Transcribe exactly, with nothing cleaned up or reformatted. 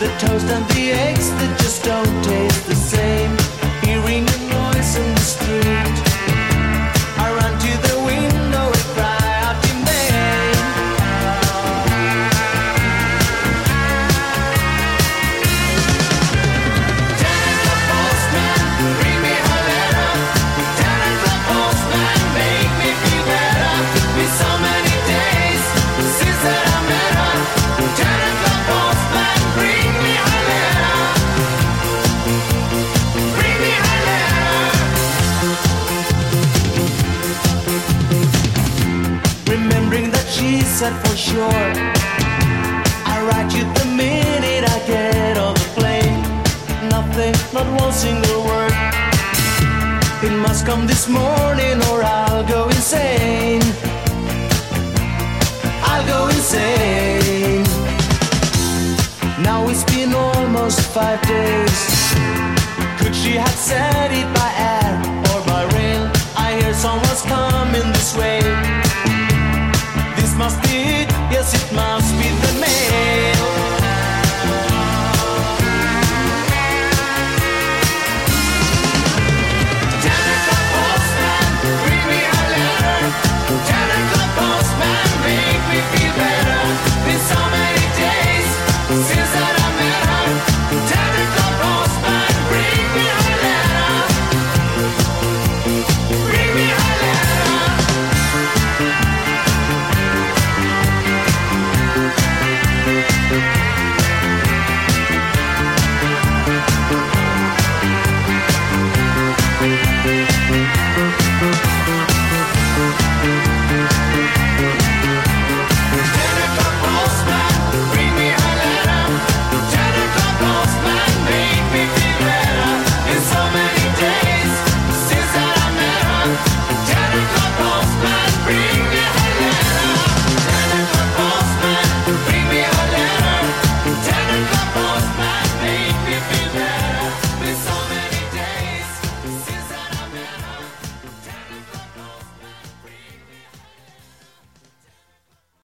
the toast and the eggs that just don't taste the same. Hearing the noise in the street, I run to the window and cry out in vain. Telephone postman, bring me a letter. Telephone postman, make me feel better. Been so many days since that I met her. Telephone postman, bring me a letter. Bring me a letter. Remembering that she said for sure, I write you the minute I get off the plane. Nothing, not one single word. It must come this morning or I'll go insane. I'll go insane. Now it's been almost five days. Could she have said it by air or by rail? I hear someone's coming this way. This must be